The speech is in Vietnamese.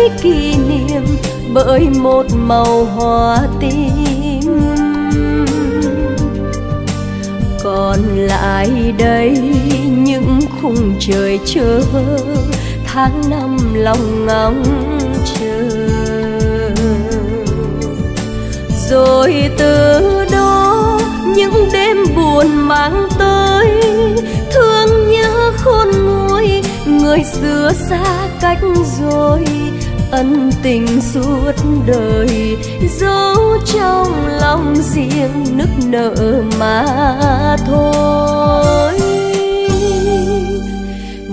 kỷ niệm bởi một màu hoa tím. Còn lại đây những khung trời chơ vơ, tháng năm lòng ngóng chờ. Rồi từ đó những đêm buồn mang tới thương nhớ khôn nguôi, người xưa xa cách rồi, ân tình suốt đời giấu trong lòng riêng nức nở mà thôi.